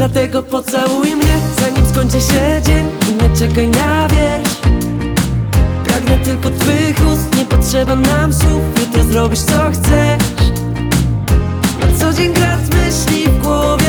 Dlatego pocałuj mnie, zanim skończy się dzień. I nie czekaj na wieś. Pragnę tylko twych ust, nie potrzeba nam słów. Jutro zrobisz co chcesz. Na co dzień grad myśli w głowie.